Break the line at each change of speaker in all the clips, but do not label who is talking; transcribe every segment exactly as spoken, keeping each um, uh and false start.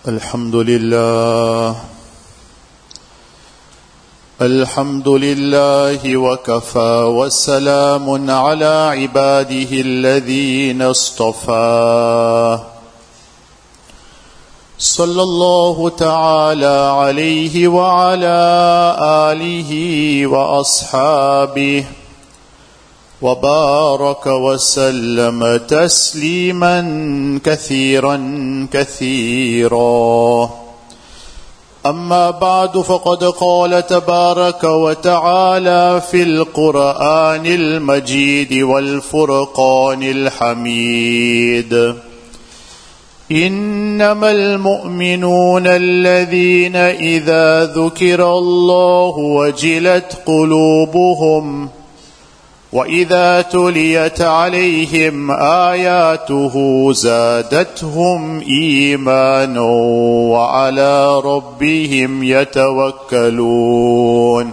الحمد لله الحمد لله وكفى وسلام على عباده الذين اصطفى صلى الله تعالى عليه وعلى آله وأصحابه وبارك وسلم تسليما كثيرا كثيرا. أما بعد، فقد قال تبارك وتعالى في القرآن المجيد والفرقان الحميد: إنما المؤمنون الذين إذا ذكر الله وجلت قلوبهم وإذا تليت عليهم آياته زادتهم إيمانا وعلى ربهم يتوكلون.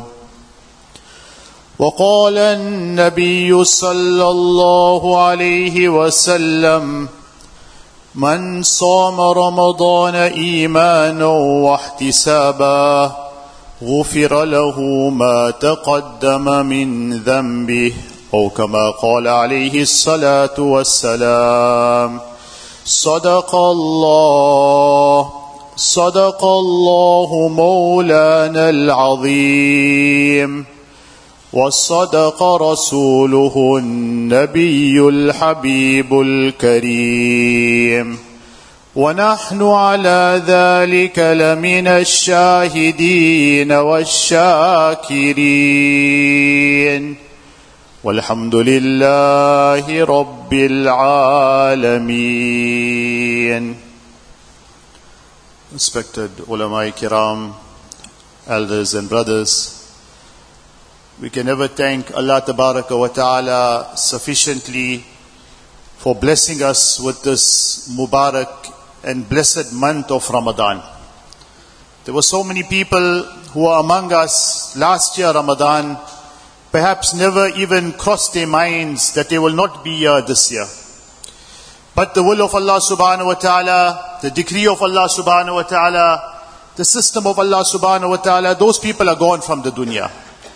وقال النبي صلى الله عليه وسلم: من صام رمضان إيمانا واحتسابا غفر له ما تقدم من ذنبه، أو كما قال عليه الصلاة والسلام. صدق الله صدق الله مولانا العظيم، وصدق رسوله النبي الحبيب الكريم، ونحن على ذلك لمن الشاهدين والشاكرين، والحمد لله رب العالمين. Respected ulama kiram, elders and brothers, we can never thank Allah Tabaraka wa Ta'ala sufficiently for blessing us with this Mubarak and blessed month of Ramadan. There were so many people who were among us last year Ramadan, perhaps never even crossed their minds that they will not be here this year. But the will of Allah subhanahu wa ta'ala, the decree of Allah subhanahu wa ta'ala, the system of Allah subhanahu wa ta'ala, those people are gone from the dunya.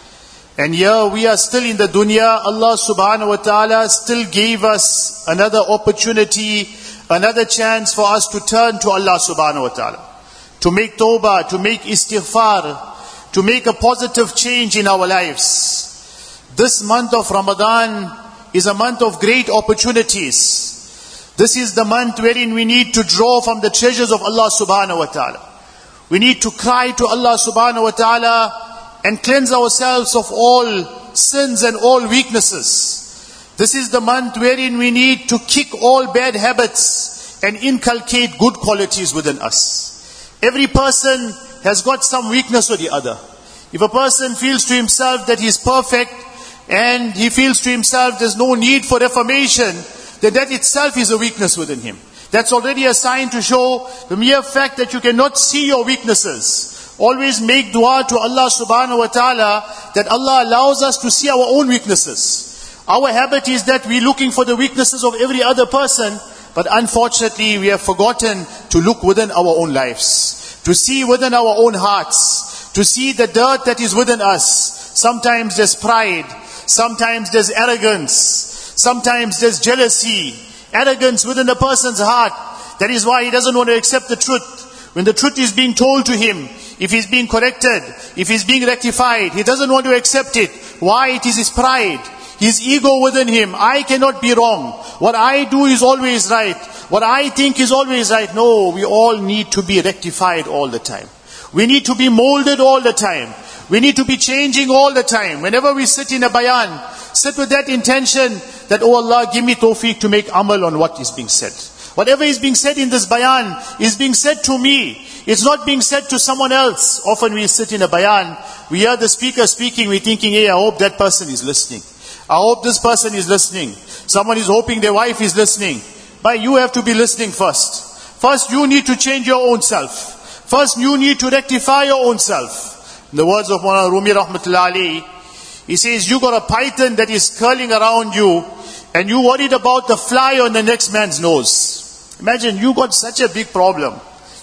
And here we are still in the dunya. Allah subhanahu wa ta'ala still gave us another opportunity, another chance for us to turn to Allah subhanahu wa ta'ala, to make tawbah, to make istighfar, to make a positive change in our lives. This month of Ramadan is a month of great opportunities. This is the month wherein we need to draw from the treasures of Allah subhanahu wa ta'ala. We need to cry to Allah subhanahu wa ta'ala and cleanse ourselves of all sins and all weaknesses. This is the month wherein we need to kick all bad habits and inculcate good qualities within us. Every person has got some weakness or the other. If a person feels to himself that he is perfect and he feels to himself there's no need for reformation, then that itself is a weakness within him. That's already a sign to show the mere fact that you cannot see your weaknesses. Always make dua to Allah subhanahu wa ta'ala that Allah allows us to see our own weaknesses. Our habit is that we're looking for the weaknesses of every other person, but unfortunately we have forgotten to look within our own lives, to see within our own hearts, to see the dirt that is within us. Sometimes there's pride, sometimes there's arrogance, sometimes there's jealousy, arrogance within a person's heart. That is why he doesn't want to accept the truth. When the truth is being told to him, if he's being corrected, if he's being rectified, he doesn't want to accept it. Why? It is his pride, his ego within him. I cannot be wrong. What I do is always right. What I think is always right. No, we all need to be rectified all the time. We need to be molded all the time. We need to be changing all the time. Whenever we sit in a bayan, sit with that intention that, oh Allah, give me tawfiq to make amal on what is being said. Whatever is being said in this bayan is being said to me. It's not being said to someone else. Often we sit in a bayan, we hear the speaker speaking, we're thinking, hey, I hope that person is listening. I hope this person is listening. Someone is hoping their wife is listening. But you have to be listening first. First you need to change your own self. First you need to rectify your own self. In the words of Maulana Rumi Rahmatullah Alayhi, he says, you got a python that is curling around you and you worried about the fly on the next man's nose. Imagine you got such a big problem.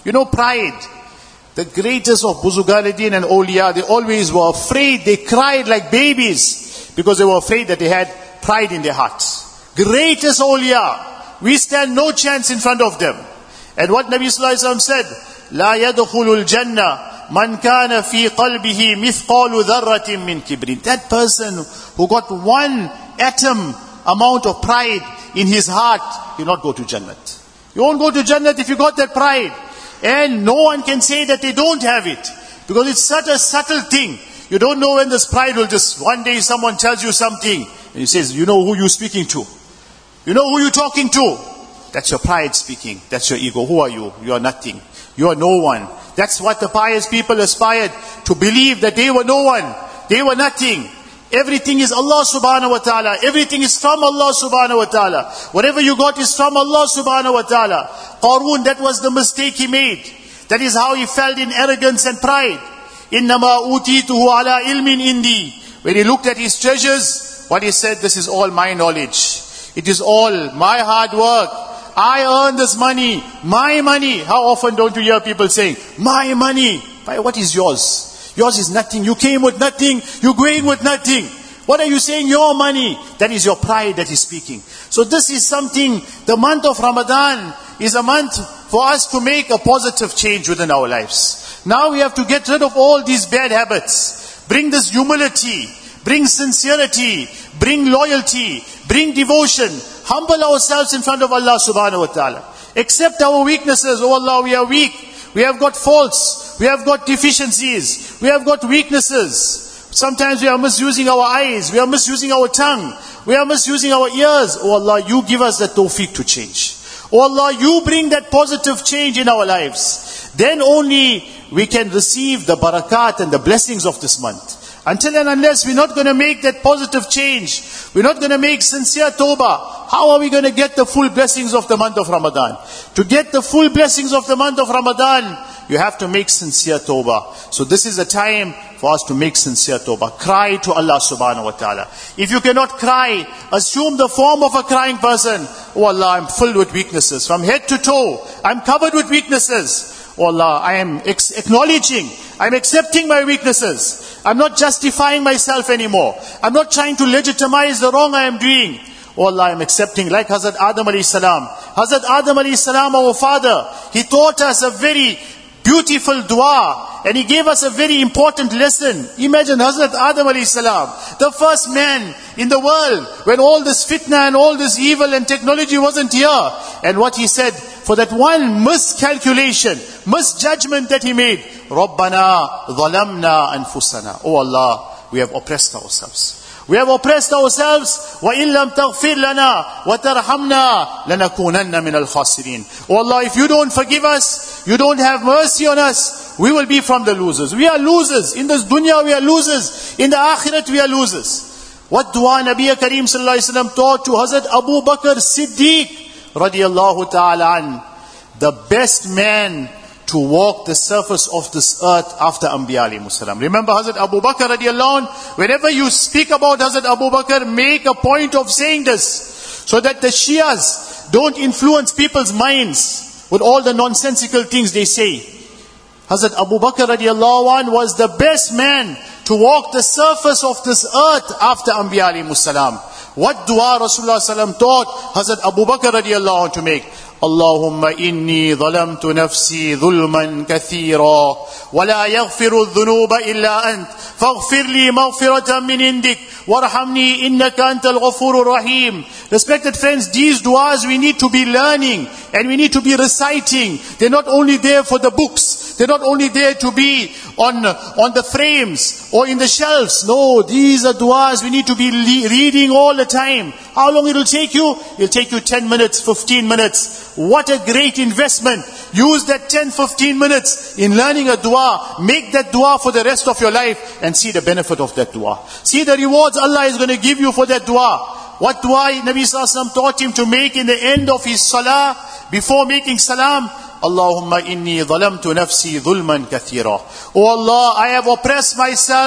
You know, pride. The greatest of Buzugaluddin and Awliya, they always were afraid. They cried like babies because they were afraid that they had pride in their hearts. Greatest Awliya. We stand no chance in front of them. And what Nabi Sallallahu Alaihi Wasallam said, لا يدخل الجنة من كان في قلبه مثقال ذرة من كبر. That person who got one atom amount of pride in his heart, he will not go to Jannat. You won't go to Jannat if you got that pride. And no one can say that they don't have it. Because it's such a subtle thing. You don't know when this pride will just, one day someone tells you something, and he says, you know who you're speaking to. You know who you're talking to. That's your pride speaking. That's your ego. Who are you? You are nothing. You are no one. That's what the pious people aspired to believe, that they were no one. They were nothing. Everything is Allah subhanahu wa ta'ala. Everything is from Allah subhanahu wa ta'ala. Whatever you got is from Allah subhanahu wa ta'ala. Qarun, that was the mistake he made. That is how he fell in arrogance and pride. Innama utituhu ala ilmin indi. When he looked at his treasures, what he said, this is all my knowledge. It is all my hard work. I earn this money. My money. How often don't you hear people saying, my money? What is yours? Yours is nothing. You came with nothing. You're going with nothing. What are you saying? Your money. That is your pride that is speaking. So this is something, the month of Ramadan is a month for us to make a positive change within our lives. Now we have to get rid of all these bad habits. Bring this humility. Bring sincerity. Bring loyalty. Bring devotion. Humble ourselves in front of Allah subhanahu wa ta'ala. Accept our weaknesses. Oh Allah, we are weak. We have got faults. We have got deficiencies. We have got weaknesses. Sometimes we are misusing our eyes. We are misusing our tongue. We are misusing our ears. Oh Allah, you give us the tawfiq to change. Oh Allah, you bring that positive change in our lives. Then only we can receive the barakat and the blessings of this month. Until and unless we're not going to make that positive change, we're not going to make sincere tawbah, how are we going to get the full blessings of the month of Ramadan? To get the full blessings of the month of Ramadan, you have to make sincere tawbah. So this is a time for us to make sincere tawbah. Cry to Allah subhanahu wa ta'ala. If you cannot cry, assume the form of a crying person. Oh Allah, I'm filled with weaknesses. From head to toe, I'm covered with weaknesses. Oh Allah, I am ex- acknowledging, I'm accepting my weaknesses. I'm not justifying myself anymore. I'm not trying to legitimize the wrong I am doing. Oh Allah, I'm accepting, like Hazrat Adam alayhi salam. Hazrat Adam alayhi salam, our father, he taught us a very beautiful dua, and he gave us a very important lesson. Imagine Hazrat Adam alayhi salam, the first man in the world, when all this fitna and all this evil and technology wasn't here. And what he said, for that one miscalculation, misjudgment that he made, Rabbana dhalamna anfusana. Oh Allah, we have oppressed ourselves. We have oppressed ourselves. وَإِن لَمْ تَغْفِرْ لَنَا وَتَرْحَمْنَا لَنَكُونَنَّ مِنَ الْخَاسِرِينَ. Oh Allah, if you don't forgive us, you don't have mercy on us, we will be from the losers. We are losers. In this dunya we are losers. In the akhirat we are losers. What dua Nabi Kareem sallallahu alaihi wasallam taught to Hazrat Abu Bakr Siddiq radiyallahu ta'ala an, the best man to walk the surface of this earth after Anbiya alayhi salam. Remember Hazrat Abu Bakr radiallahu anh, whenever you speak about Hazrat Abu Bakr, make a point of saying this, so that the Shias don't influence people's minds with all the nonsensical things they say. Hazrat Abu Bakr radiallahu anh was the best man to walk the surface of this earth after Anbiya alayhi salam. What dua Rasulullah sallam taught Hazrat Abu Bakr radiallahu anh to make? Allahumma inni dhalamtu nafsi dhulman kathira wa la yaghfiru dhunuba illa ant faghfir li maghfiratan min indik warhamni innaka antal ghafurur rahim. Respected friends, these duas we need to be learning and we need to be reciting. They're not only there for the books. They're not only there to be on, on the frames or in the shelves. No, these are duas we need to be le- reading all the time. How long it will take you? It'll take you ten minutes, fifteen minutes. What a great investment. Use that ten, fifteen minutes in learning a dua. Make that dua for the rest of your life and see the benefit of that dua. See the rewards Allah is going to give you for that dua. What dua Nabi sallallahu alaihi wasallam taught him to make in the end of his salah, before making salam? Allahumma inni dhalamtu nafsi dhulman kathira. Oh Allah, I have oppressed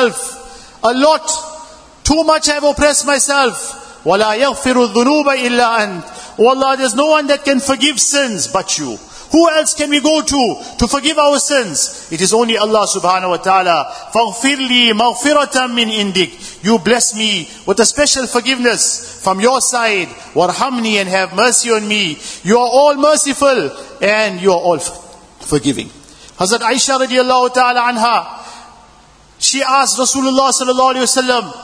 myself a lot. Too much I have oppressed myself. وَلَا يَغْفِرُ الذُّنُوبَ إِلَّا أَنْتَ. Oh Allah, there's no one that can forgive sins but you. Who else can we go to to forgive our sins? It is only Allah subhanahu wa ta'ala. فَاغْفِرْ لِي مَغْفِرَةً مِّنْ إِنْدِكَ. You bless me with a special forgiveness from your side. وَارْحَمْنِي, and have mercy on me. You are all merciful and you are all forgiving. Hazrat Aisha radiallahu ta'ala anha, she asked Rasulullah sallallahu alayhi wa sallam,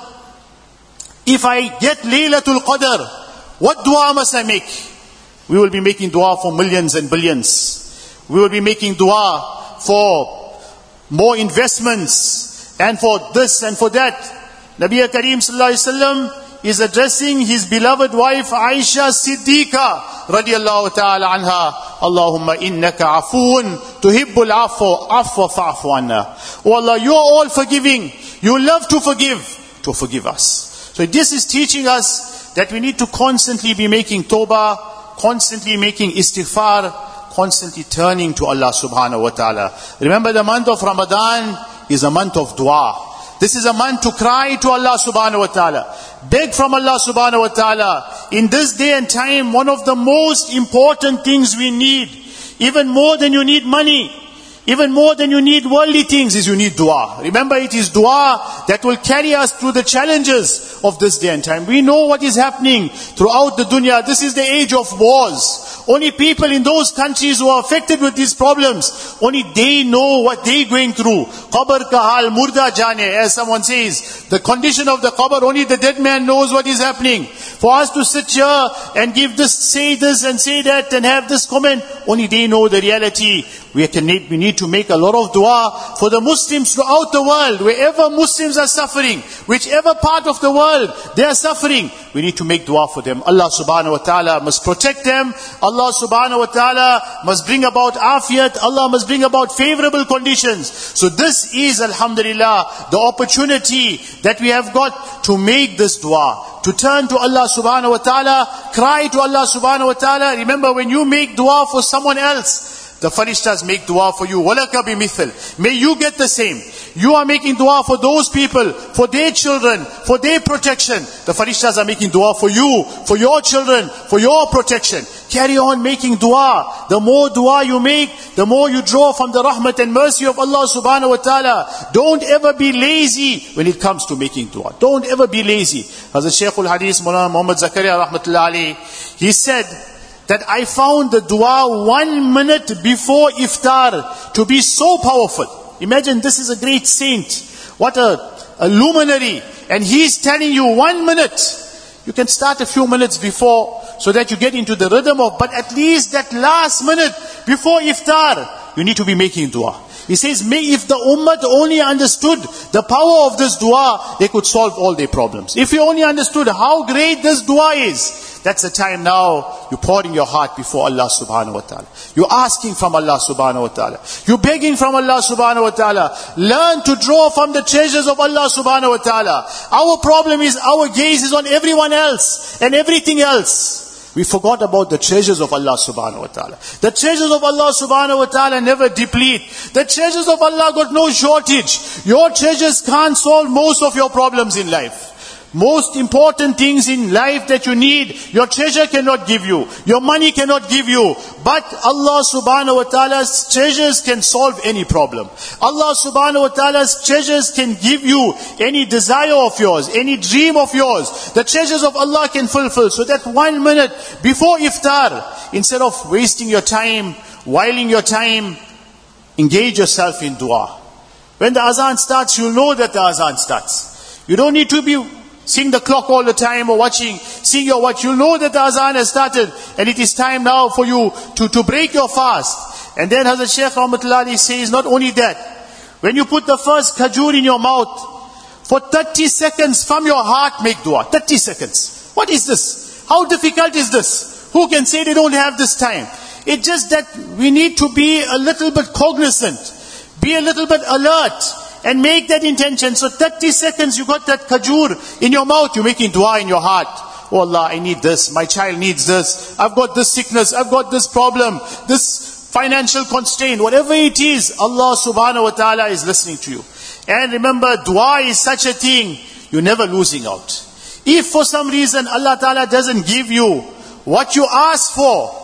if I get Laylatul Qadr, what dua must I make? We will be making dua for millions and billions. We will be making dua for more investments and for this and for that. Nabi Kareem sallallahu alayhi wa sallam is addressing his beloved wife Aisha Siddiqa radiallahu ta'ala anha. Allahumma innaka afoon tuhibbul afwa afwa fa'fu anna. Oh Allah, you are all forgiving. You love to forgive. To forgive us. So this is teaching us that we need to constantly be making tawbah, constantly making istighfar, constantly turning to Allah subhanahu wa ta'ala. Remember, the month of Ramadan is a month of dua. This is a month to cry to Allah subhanahu wa ta'ala. Beg from Allah subhanahu wa ta'ala. In this day and time, one of the most important things we need, even more than you need money, even more than you need worldly things, is you need dua. Remember, it is dua that will carry us through the challenges of this day and time. We know what is happening throughout the dunya. This is the age of wars. Only people in those countries who are affected with these problems, only they know what they're going through. Qabr ka hal murda jane, as someone says. The condition of the qabr, only the dead man knows what is happening. For us to sit here and give this, say this and say that and have this comment, only they know the reality. We can need, we need to make a lot of dua for the Muslims throughout the world. Wherever Muslims are suffering, whichever part of the world they are suffering, we need to make dua for them. Allah subhanahu wa ta'ala must protect them. Allah subhanahu wa ta'ala must bring about afiyat. Allah must bring about favorable conditions. So this is, alhamdulillah, the opportunity that we have got to make this dua. To turn to Allah subhanahu wa ta'ala, cry to Allah subhanahu wa ta'ala. Remember, when you make dua for someone else, the farishtas make dua for you. وَلَكَ بِمِثِلٍ. May you get the same. You are making dua for those people, for their children, for their protection. The farishtas are making dua for you, for your children, for your protection. Carry on making dua. The more dua you make, the more you draw from the rahmat and mercy of Allah subhanahu wa ta'ala. Don't ever be lazy when it comes to making dua. Don't ever be lazy. As the Shaykh al-Hadith, Mawlana Muhammad Zakaria rahmatullah alayhi, he said that I found the dua one minute before iftar to be so powerful. Imagine, this is a great saint. What a, a luminary. And he's telling you one minute. You can start a few minutes before so that you get into the rhythm of, but at least that last minute before iftar, you need to be making dua. He says, may if the ummah only understood the power of this dua, they could solve all their problems. If you only understood how great this dua is, that's the time now you're pouring your heart before Allah subhanahu wa ta'ala. You're asking from Allah subhanahu wa ta'ala. You're begging from Allah subhanahu wa ta'ala. Learn to draw from the treasures of Allah subhanahu wa ta'ala. Our problem is our gaze is on everyone else and everything else. We forgot about the treasures of Allah subhanahu wa ta'ala. The treasures of Allah subhanahu wa ta'ala never deplete. The treasures of Allah got no shortage. Your treasures can't solve most of your problems in life. Most important things in life that you need, your treasure cannot give you. Your money cannot give you. But Allah subhanahu wa ta'ala's treasures can solve any problem. Allah subhanahu wa ta'ala's treasures can give you any desire of yours, any dream of yours. The treasures of Allah can fulfill. So that one minute before iftar, instead of wasting your time, whiling your time, engage yourself in dua. When the azan starts, you'll know that the azan starts. You don't need to be seeing the clock all the time or watching, seeing your watch. You'll know that the azan has started and it is time now for you to, to break your fast. And then Hazrat Shaykh Rahmatullah says, not only that, when you put the first khajur in your mouth, for thirty seconds from your heart make dua. thirty seconds. What is this? How difficult is this? Who can say they don't have this time? It's just that we need to be a little bit cognizant, be a little bit alert, and make that intention. So thirty seconds, you got that khajur in your mouth, you're making dua in your heart. Oh Allah, I need this, my child needs this, I've got this sickness, I've got this problem, this financial constraint, whatever it is, Allah subhanahu wa ta'ala is listening to you. And remember, dua is such a thing, you're never losing out. If for some reason Allah ta'ala doesn't give you what you ask for,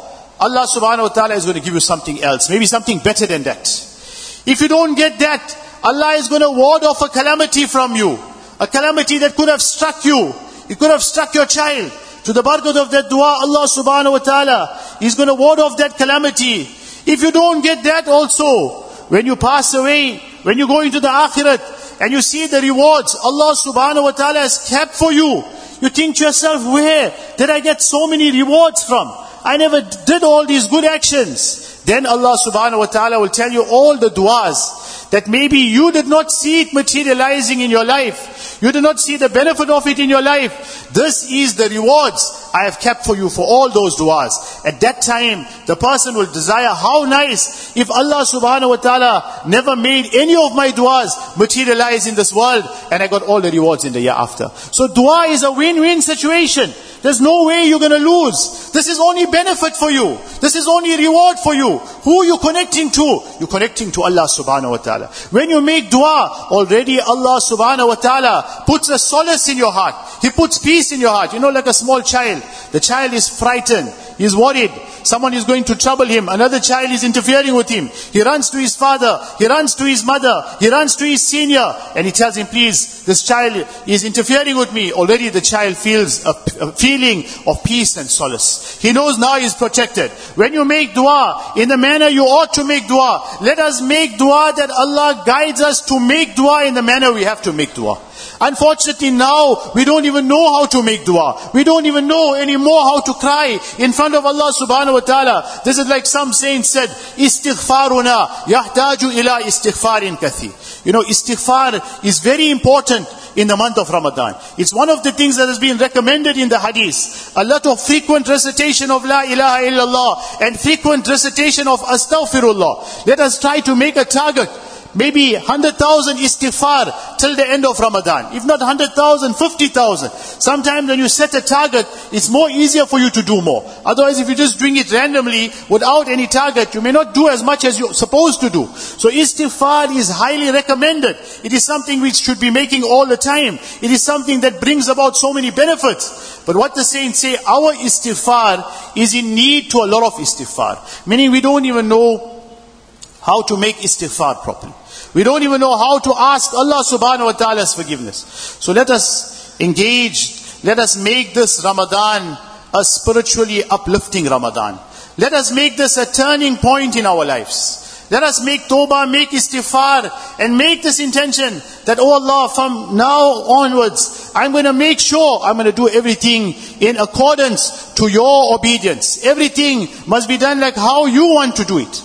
Allah subhanahu wa ta'ala is going to give you something else. Maybe something better than that. If you don't get that, Allah is going to ward off a calamity from you. A calamity that could have struck you. It could have struck your child. To the barakat of that dua, Allah subhanahu wa ta'ala is going to ward off that calamity. If you don't get that also, when you pass away, when you go into the akhirat, and you see the rewards Allah subhanahu wa ta'ala has kept for you, you think to yourself, where did I get so many rewards from? I never did all these good actions. Then Allah subhanahu wa ta'ala will tell you all the du'as that maybe you did not see it materializing in your life. You did not see the benefit of it in your life. This is the rewards I have kept for you for all those du'as. At that time, the person will desire, how nice if Allah subhanahu wa ta'ala never made any of my du'as materialize in this world and I got all the rewards in the year after. So dua is a win-win situation. There's no way you're going to lose. This is only benefit for you. This is only reward for you. Who are you connecting to? You're connecting to Allah subhanahu wa ta'ala. When you make dua, already Allah subhanahu wa ta'ala puts a solace in your heart. He puts peace in your heart. You know, like a small child. The child is frightened. He's worried. Someone is going to trouble him. Another child is interfering with him. He runs to his father. He runs to his mother. He runs to his senior. And he tells him, please, this child is interfering with me. Already the child feels a, a feeling of peace and solace. He knows now he is protected. When you make dua in the manner you ought to make dua, let us make dua that Allah guides us to make dua in the manner we have to make dua. Unfortunately now, we don't even know how to make dua. We don't even know anymore how to cry in front of Allah subhanahu wa ta'ala. This is like some saints said, istighfaruna yahtaju ila istighfarin kathir. You know, istighfar is very important in the month of Ramadan. It's one of the things that has been recommended in the hadith. A lot of frequent recitation of La ilaha illallah and frequent recitation of astaghfirullah. Let us try to make a target. Maybe one hundred thousand istighfar till the end of Ramadan. If not one hundred thousand, fifty thousand. Sometimes when you set a target, it's more easier for you to do more. Otherwise, if you just doing it randomly, without any target, you may not do as much as you're supposed to do. So istighfar is highly recommended. It is something which should be making all the time. It is something that brings about so many benefits. But what the saints say, our istighfar is in need to a lot of istighfar. Meaning we don't even know how to make istighfar properly. We don't even know how to ask Allah subhanahu wa ta'ala's forgiveness. So let us engage, let us make this Ramadan a spiritually uplifting Ramadan. Let us make this a turning point in our lives. Let us make tawbah, make istighfar, and make this intention that, oh Allah, from now onwards, I'm going to make sure I'm going to do everything in accordance to your obedience. Everything must be done like how you want to do it.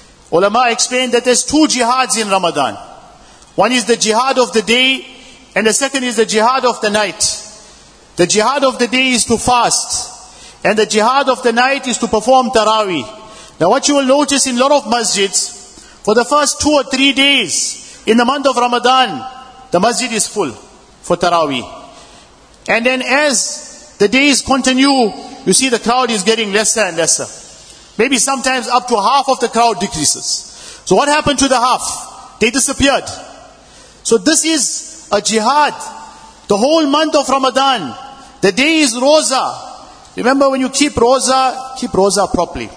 Ulama explained that there's two jihads in Ramadan. One is the jihad of the day, and the second is the jihad of the night. The jihad of the day is to fast, and the jihad of the night is to perform taraweeh. Now what you will notice in a lot of masjids, for the first two or three days in the month of Ramadan, the masjid is full for taraweeh. And then as the days continue, you see the crowd is getting lesser and lesser. Maybe sometimes up to half of the crowd decreases. So what happened to the half? They disappeared. So this is a jihad. The whole month of Ramadan, the day is Roza. Remember, when you keep Roza, keep Roza properly.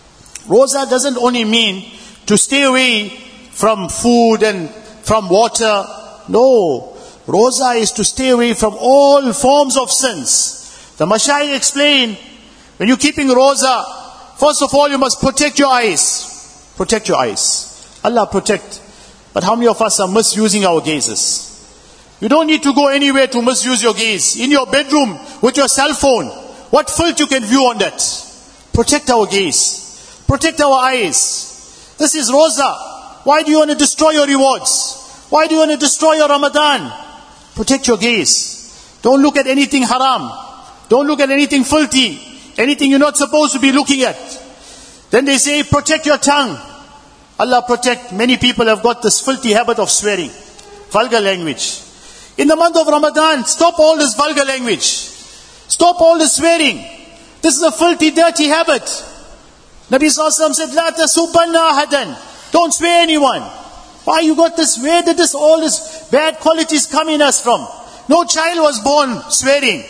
Roza doesn't only mean to stay away from food and from water. No. Roza is to stay away from all forms of sins. The Mashayikh explain, when you're keeping Roza, first of all, you must protect your eyes. Protect your eyes. Allah protect. But how many of us are misusing our gazes? You don't need to go anywhere to misuse your gaze. In your bedroom, with your cell phone, what filth you can view on that? Protect our gaze. Protect our eyes. This is Roza. Why do you want to destroy your rewards? Why do you want to destroy your Ramadan? Protect your gaze. Don't look at anything haram. Don't look at anything filthy. Anything you're not supposed to be looking at. Then they say, protect your tongue. Allah protect. Many people have got this filthy habit of swearing. Vulgar language. In the month of Ramadan, stop all this vulgar language. Stop all this swearing. This is a filthy, dirty habit. Nabi Sallallahu Alaihi Wasallam said, La tasubanna ahadan. Don't swear anyone. Why you got this? Where did this all this bad qualities come in us from? No child was born swearing.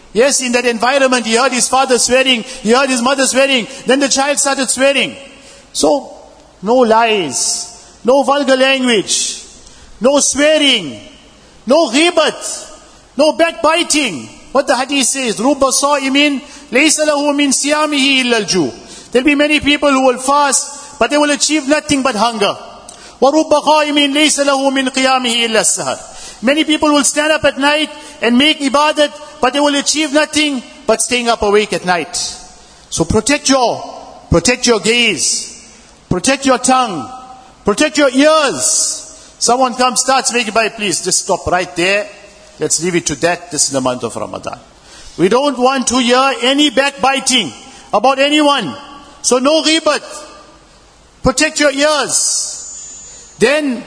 Yes, in that environment, he heard his father swearing, he heard his mother swearing, then the child started swearing. So, no lies, no vulgar language, no swearing, no ghibat, no backbiting. What the hadith says, رُبَّ صَائِمٍ لَيْسَ لَهُ مِنْ صِيَامِهِ إِلَّا الْجُوعُ. There'll be many people who will fast, but they will achieve nothing but hunger. وَرُبَّ قَائِمٍ لَيْسَ لَهُ مِنْ قِيَامِهِ إِلَّا السَّهَرِ. Many people will stand up at night and make ibadat, but they will achieve nothing but staying up awake at night. So protect your, protect your gaze, protect your tongue, protect your ears. Someone comes, starts making by, please just stop right there. Let's leave it to that. This is the month of Ramadan. We don't want to hear any backbiting about anyone. So no ghibat. Protect your ears. Then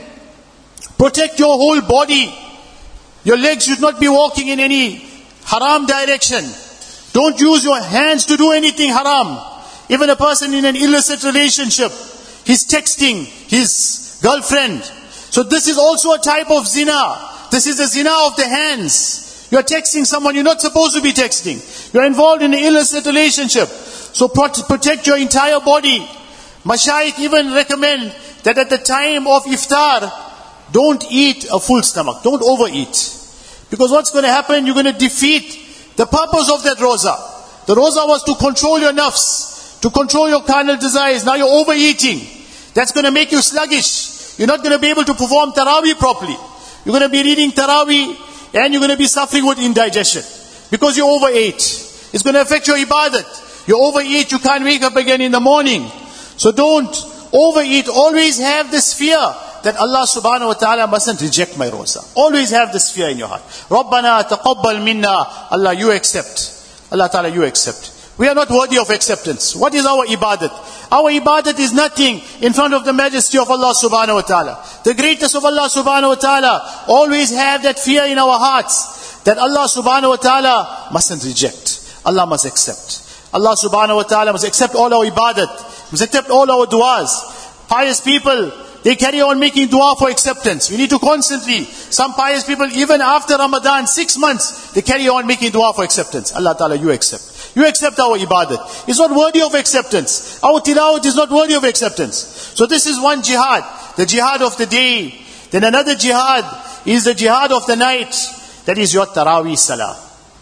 protect your whole body. Your legs should not be walking in any haram direction. Don't use your hands to do anything haram. Even a person in an illicit relationship, he's texting his girlfriend. So this is also a type of zina. This is the zina of the hands. You're texting someone you're not supposed to be texting. You're involved in an illicit relationship. So protect your entire body. Mashaykh even recommend that at the time of iftar, don't eat a full stomach. Don't overeat. Because what's going to happen, you're going to defeat the purpose of that roza. The roza was to control your nafs, to control your carnal desires. Now you're overeating. That's going to make you sluggish. You're not going to be able to perform Taraweeh properly. You're going to be reading Taraweeh and you're going to be suffering with indigestion. Because you overate. It's going to affect your ibadat. You overeat, you can't wake up again in the morning. So don't overeat. Always have this fear that Allah subhanahu wa ta'ala mustn't reject my roza. Always have this fear in your heart. Rabbana taqabbal minna. Allah, you accept. Allah ta'ala, you accept. We are not worthy of acceptance. What is our ibadat? Our ibadat is nothing in front of the majesty of Allah subhanahu wa ta'ala. The greatness of Allah subhanahu wa ta'ala. Always have that fear in our hearts that Allah subhanahu wa ta'ala mustn't reject. Allah must accept. Allah subhanahu wa ta'ala must accept all our ibadat. Must accept all our du'as. Pious people, they carry on making dua for acceptance. We need to constantly, some pious people, even after Ramadan, six months, they carry on making dua for acceptance. Allah Ta'ala, you accept. You accept our ibadat. It's not worthy of acceptance. Our tilawat is not worthy of acceptance. So this is one jihad, the jihad of the day. Then another jihad is the jihad of the night. That is your Taraweeh Salah.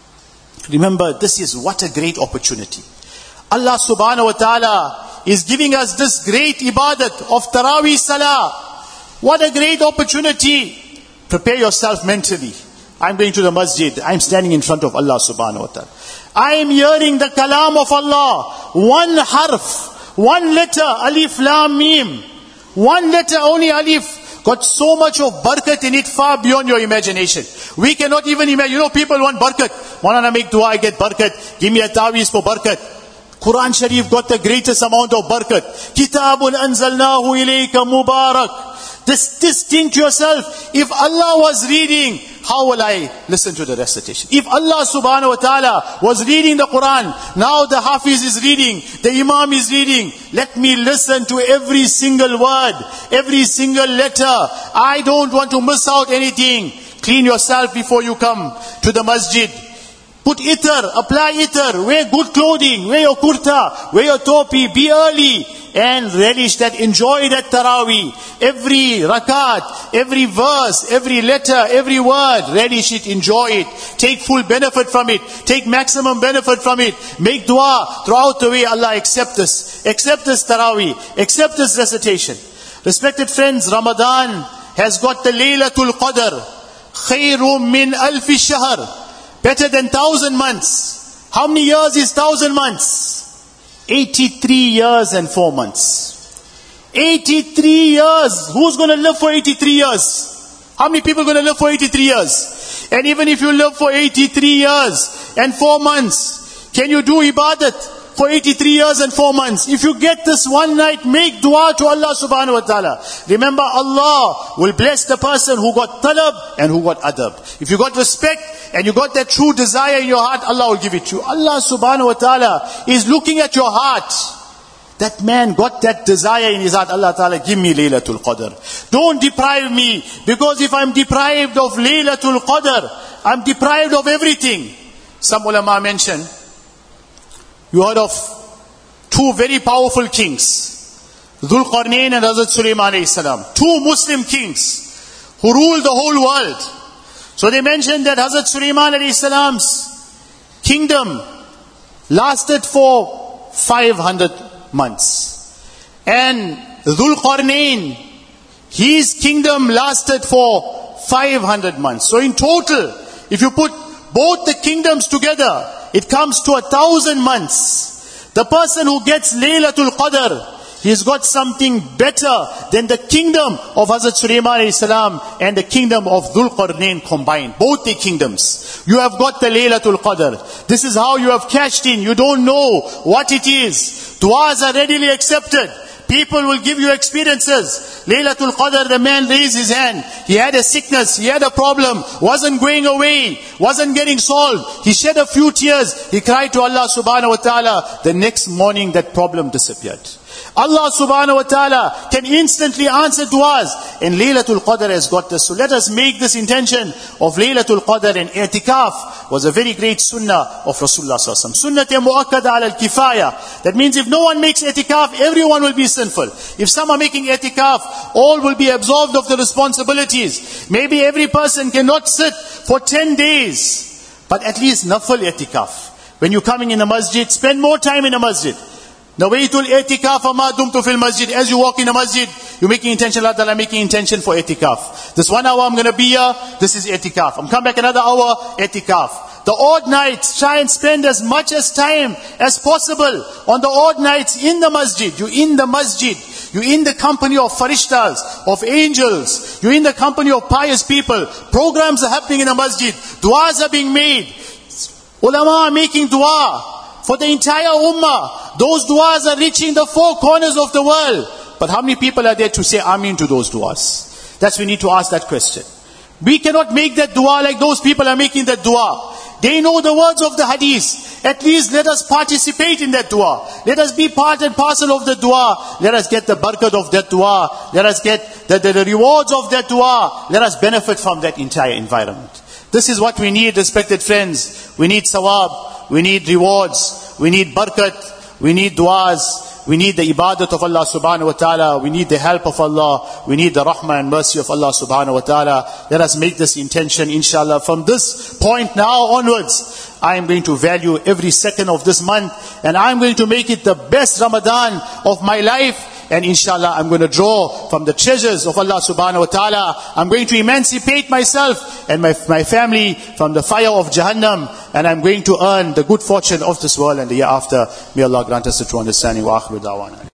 Remember, this is what a great opportunity. Allah subhanahu wa ta'ala is giving us this great ibadat of Taraweeh Salah. What a great opportunity. Prepare yourself mentally. I'm going to the masjid. I'm standing in front of Allah subhanahu wa ta'ala. I am hearing the kalam of Allah. One harf, one letter, alif, lam, mim. One letter, only alif. Got so much of barakat in it, far beyond your imagination. We cannot even imagine. You know, people want barakat. Wanna make dua, I get barakat. Give me a taweez for barakat. Quran Sharif got the greatest amount of barakat. Kitabun anzalnahu ilayka mubarak. This, this think to yourself, if Allah was reading, how will I listen to the recitation? If Allah subhanahu wa ta'ala was reading the Quran, now the Hafiz is reading, the Imam is reading, let me listen to every single word, every single letter. I don't want to miss out anything. Clean yourself before you come to the masjid. Put itar, apply itar, wear good clothing, wear your kurta, wear your topi, be early and relish that, enjoy that Taraweeh. Every rakat, every verse, every letter, every word, relish it, enjoy it. Take full benefit from it. Take maximum benefit from it. Make dua throughout the way. Allah accept this. Accept this Taraweeh. Accept this recitation. Respected friends, Ramadan has got the Laylatul Qadr. Khairum min alfi shahr. Better than thousand months. How many years is thousand months? eighty-three years and four months. eighty-three years. Who's going to live for eighty-three years? How many people are going to live for eighty-three years? And even if you live for eighty-three years and four months, can you do ibadat for eighty-three years and four months? If you get this one night, make dua to Allah subhanahu wa ta'ala. Remember, Allah will bless the person who got talab and who got adab. If you got respect and you got that true desire in your heart, Allah will give it to you. Allah subhanahu wa ta'ala is looking at your heart. That man got that desire in his heart. Allah ta'ala, give me Laylatul Qadr. Don't deprive me. Because if I'm deprived of Laylatul Qadr, I'm deprived of everything. Some ulama mention, you heard of two very powerful kings, Dhul Qarnayn and Hazrat Sulaiman alayhi salam. Two Muslim kings who ruled the whole world. So they mentioned that Hazrat Sulaiman alayhi salam's kingdom lasted for five hundred months. And Dhul Qarnayn, his kingdom lasted for five hundred months. So in total, if you put both the kingdoms together, it comes to a thousand months. The person who gets Laylatul Qadr, he's got something better than the kingdom of Hazrat Sulaiman alayhi salam and the kingdom of Dhul Qarnayn combined. Both the kingdoms. You have got the Laylatul Qadr. This is how you have cashed in. You don't know what it is. Du'as are readily accepted. People will give you experiences. Laylatul Qadr, the man raised his hand. He had a sickness, he had a problem, wasn't going away, wasn't getting solved. He shed a few tears. He cried to Allah subhanahu wa ta'ala. The next morning that problem disappeared. Allah subhanahu wa ta'ala can instantly answer du'as. And Laylatul Qadr has got this. So let us make this intention of Laylatul Qadr. And i'tikaf was a very great sunnah of Rasulullah sallallahu alaihi wasallam. Sunnat mu'akkada ala al-kifaya. That means if no one makes i'tikaf, everyone will be sinful. If some are making i'tikaf, all will be absolved of the responsibilities. Maybe every person cannot sit for ten days, but at least nafal i'tikaf. When you're coming in the masjid, spend more time in the masjid. Nawaitul i'tikaf ma dumtu fil masjid. As you walk in the masjid, you're making intention, Allah Ta'ala making intention for i'tikaf. This one hour I'm going to be here, this is i'tikaf. I'm come back another hour, i'tikaf. The odd nights, try and spend as much as time as possible on the odd nights in the masjid. You're in the masjid. You're in the company of farishtas, of angels. You're in the company of pious people. Programs are happening in the masjid. Du'as are being made. Ulama are making dua for the entire ummah. Those du'as are reaching the four corners of the world. But how many people are there to say Ameen to those du'as? That's we need to ask that question. We cannot make that dua like those people are making that dua. They know the words of the hadith. At least let us participate in that dua. Let us be part and parcel of the dua. Let us get the barakat of that dua. Let us get the, the, the rewards of that dua. Let us benefit from that entire environment. This is what we need, respected friends. We need sawab. We need rewards. We need barakat. We need duas. We need the ibadat of Allah subhanahu wa ta'ala. We need the help of Allah. We need the rahmah and mercy of Allah subhanahu wa ta'ala. Let us make this intention, inshallah. From this point now onwards, I am going to value every second of this month. And I am going to make it the best Ramadan of my life. And inshallah, I'm going to draw from the treasures of Allah subhanahu wa ta'ala. I'm going to emancipate myself and my, my family from the fire of Jahannam. And I'm going to earn the good fortune of this world and the year after. May Allah grant us the true understanding. Wa akhiru da'wana.